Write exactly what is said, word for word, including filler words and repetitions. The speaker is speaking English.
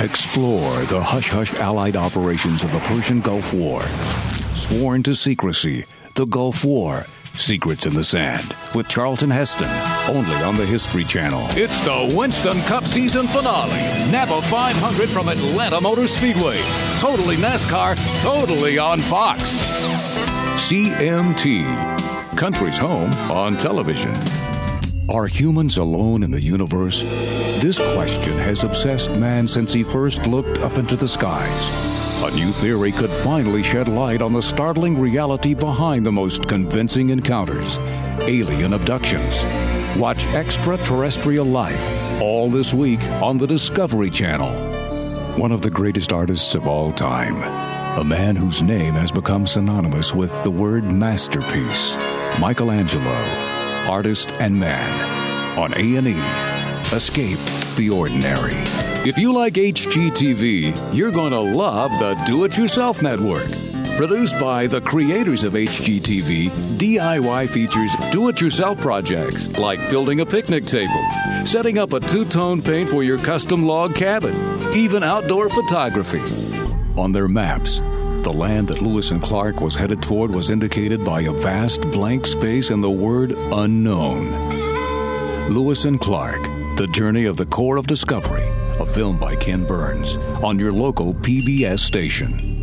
Explore the hush-hush Allied operations of the Persian Gulf War. Sworn to secrecy, the Gulf War, Secrets in the Sand, with Charlton Heston, only on the History Channel. It's the Winston Cup season finale. Napa five hundred from Atlanta Motor Speedway. Totally NASCAR, totally on Fox. C M T, country's home on television. Are humans alone in the universe? This question has obsessed man since he first looked up into the skies. A new theory could finally shed light on the startling reality behind the most convincing encounters: alien abductions. Watch Extraterrestrial Life all this week on the Discovery Channel. One of the greatest artists of all time, a man whose name has become synonymous with the word masterpiece, Michelangelo, artist and man, on A and E. Escape the Ordinary. If you like H G T V, you're going to love the Do-It-Yourself Network. Produced by the creators of H G T V, D I Y features do-it-yourself projects like building a picnic table, setting up a two-tone paint for your custom log cabin, even outdoor photography. On their maps, the land that Lewis and Clark was headed toward was indicated by a vast blank space and the word unknown. Lewis and Clark, The Journey of the Core of Discovery, a film by Ken Burns, on your local P B S station.